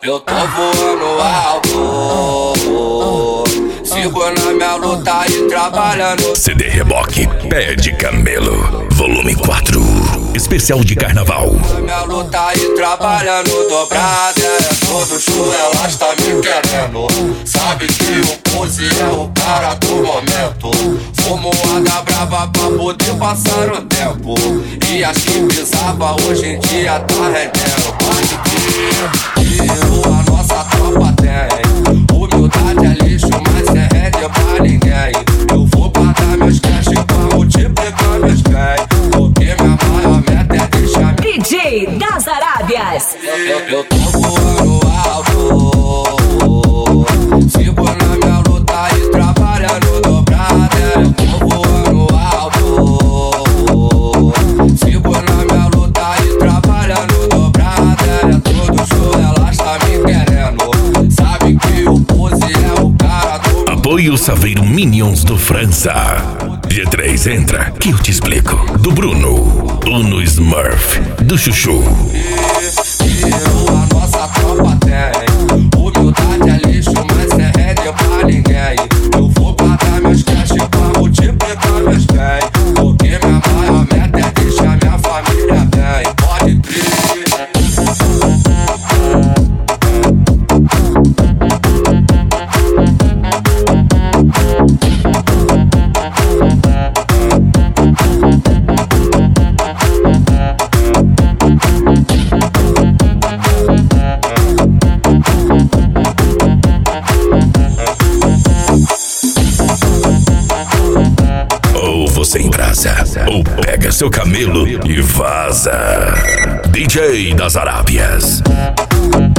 Eu tô voando alto, sigo na minha luta e trabalhando. CD Reboque Pé de Camelo, volume 4, especial de carnaval. Na minha luta e trabalhando dobrada. Todo show elas tá me querendo. Sabe que o Pose é o cara do momento. Fumoada brava pra poder passar o tempo. E as que pisava hoje em dia tá rendendo. Pode crer que a nossa tropa tem. Humildade é lixo, mas é rede pra ninguém. Eu vou guardar meus cash pra multiplicar meus bens. Porque minha maior meta é deixar DJ das Arábias. Eu tô voando alto, sigo na minha luta e trabalhando dobrada. Eu tô voando alto, sigo na minha luta e trabalhando dobrada. Todo show elas tá me querendo. Sabe que o Pose é o cara do... Apoio Saveiro Minions do França. G3 entra, que eu te explico. Do Bruno, Uno Smurf, do Chuchu. A nossa tropa tem. Humildade é lixo, mas é rede pra ninguém. Eu vou guardar meus cash pra multiplicar meus bens. Porque minha maior meta é deixar minha família bem. Pode crer. Ou você embrasa, ou pega seu camelo e vaza. DJ das Arábias.